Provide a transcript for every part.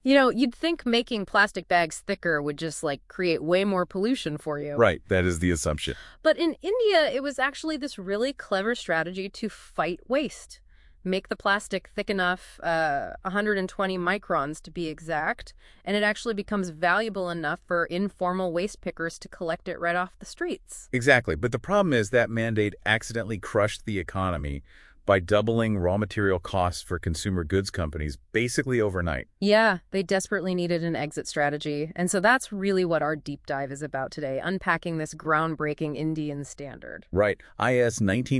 You know, you'd think making plastic bags thicker would just, like, create way more pollution for you. Right, that is the assumption. But in India, it was actually this really clever strategy to fight waste. Make the plastic thick enough, 120 microns to be exact, and it actually becomes valuable enough for informal waste pickers to collect it right off the streets. Exactly, but the problem is that mandate accidentally crushed the economy by doubling raw material costs for consumer goods companies basically overnight. Yeah, they desperately needed an exit strategy. And so that's really what our deep dive is about today, unpacking this groundbreaking Indian standard. Right. IS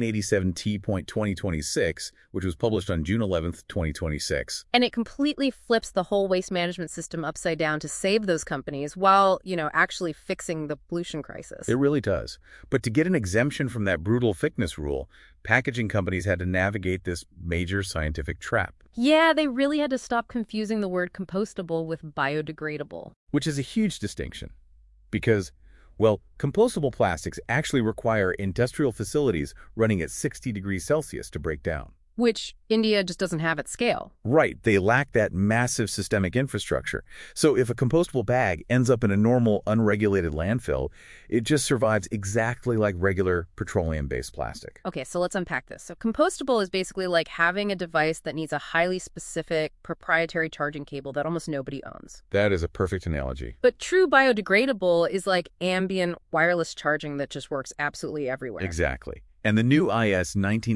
1987T.2026, which was published on June 11th, 2026. And it completely flips the whole waste management system upside down to save those companies while, actually fixing the pollution crisis. It really does. But to get an exemption from that brutal thickness rule, packaging companies had to navigate this major scientific trap. Yeah, they really had to stop confusing the word compostable with biodegradable. Which is a huge distinction. Because, well, compostable plastics actually require industrial facilities running at 60 degrees Celsius to break down. Which India just doesn't have at scale. Right, they lack that massive systemic infrastructure. So if a compostable bag ends up in a normal, unregulated landfill, it just survives exactly like regular petroleum-based plastic. Okay, so let's unpack this. So compostable is basically like having a device that needs a highly specific proprietary charging cable that almost nobody owns. That is a perfect analogy. But true biodegradable is like ambient wireless charging that just works absolutely everywhere. Exactly. And the new IS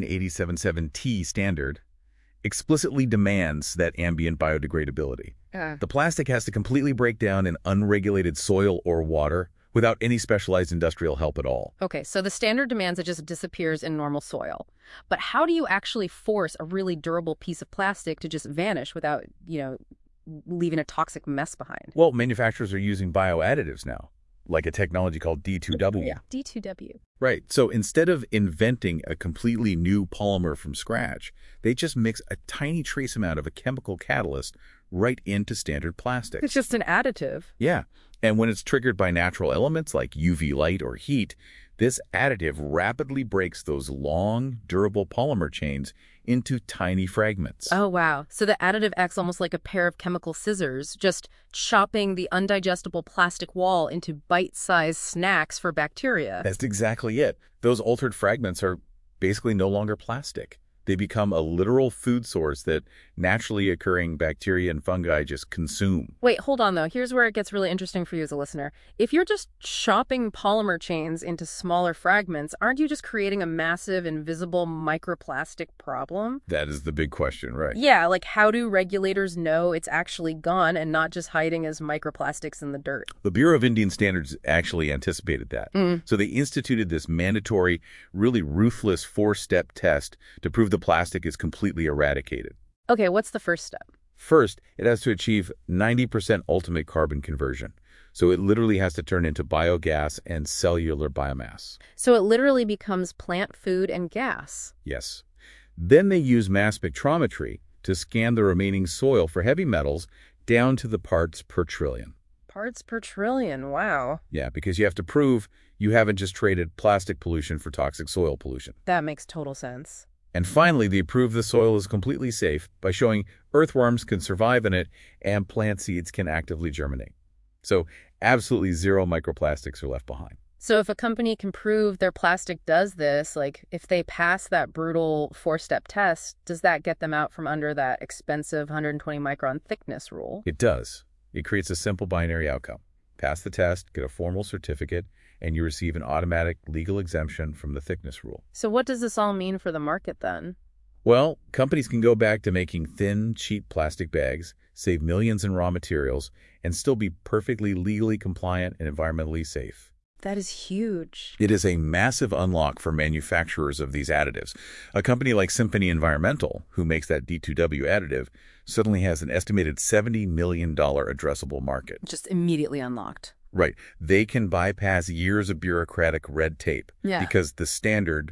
19877T standard explicitly demands that ambient biodegradability. The plastic has to completely break down in unregulated soil or water without any specialized industrial help at all. Okay, so the standard demands it just disappears in normal soil. But how do you actually force a really durable piece of plastic to just vanish without, leaving a toxic mess behind? Well, manufacturers are using bioadditives now, like a technology called D2W. Yeah, D2W. Right. So instead of inventing a completely new polymer from scratch, they just mix a tiny trace amount of a chemical catalyst right into standard plastic. It's just an additive. Yeah. And when it's triggered by natural elements like UV light or heat, this additive rapidly breaks those long, durable polymer chains into tiny fragments. Oh, wow. So the additive acts almost like a pair of chemical scissors, just chopping the undigestible plastic wall into bite-sized snacks for bacteria. That's exactly it. Those altered fragments are basically no longer plastic. They become a literal food source that naturally occurring bacteria and fungi just consume. Wait, hold on, though. Here's where it gets really interesting for you as a listener. If you're just chopping polymer chains into smaller fragments, aren't you just creating a massive, invisible microplastic problem? That is the big question, right? Yeah, like how do regulators know it's actually gone and not just hiding as microplastics in the dirt? The Bureau of Indian Standards actually anticipated that. So they instituted this mandatory, really ruthless four-step test to prove the plastic is completely eradicated. Okay, what's the first step? First, it has to achieve 90% ultimate carbon conversion. So it literally has to turn into biogas and cellular biomass. So it literally becomes plant food and gas. Yes. Then they use mass spectrometry to scan the remaining soil for heavy metals down to the parts per trillion. Parts per trillion, wow. Yeah, because you have to prove you haven't just traded plastic pollution for toxic soil pollution. That makes total sense. And finally, they prove the soil is completely safe by showing earthworms can survive in it and plant seeds can actively germinate. So absolutely zero microplastics are left behind. So if a company can prove their plastic does this, like if they pass that brutal four-step test, does that get them out from under that expensive 120 micron thickness rule? It does. It creates a simple binary outcome. Pass the test, get a formal certificate, and you receive an automatic legal exemption from the thickness rule. So what does this all mean for the market then? Well, companies can go back to making thin, cheap plastic bags, save millions in raw materials, and still be perfectly legally compliant and environmentally safe. That is huge. It is a massive unlock for manufacturers of these additives. A company like Symphony Environmental, who makes that D2W additive, suddenly has an estimated $70 million addressable market. Just immediately unlocked. Right. They can bypass years of bureaucratic red tape because the standard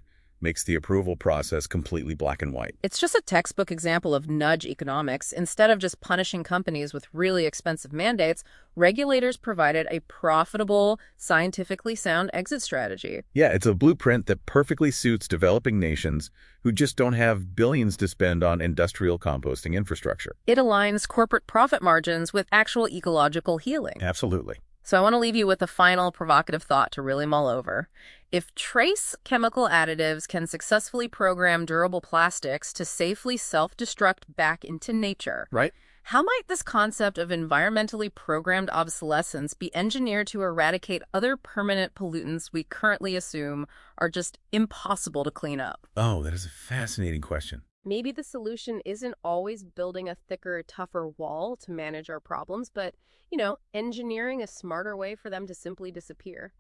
makes the approval process completely black and white. It's just a textbook example of nudge economics. Instead of just punishing companies with really expensive mandates, regulators provided a profitable, scientifically sound exit strategy. Yeah, it's a blueprint that perfectly suits developing nations who just don't have billions to spend on industrial composting infrastructure. It aligns corporate profit margins with actual ecological healing. Absolutely. So I want to leave you with a final provocative thought to really mull over. If trace chemical additives can successfully program durable plastics to safely self-destruct back into nature, Right. how might this concept of environmentally programmed obsolescence be engineered to eradicate other permanent pollutants we currently assume are just impossible to clean up? Oh, that is a fascinating question. Maybe the solution isn't always building a thicker, tougher wall to manage our problems, but, engineering a smarter way for them to simply disappear.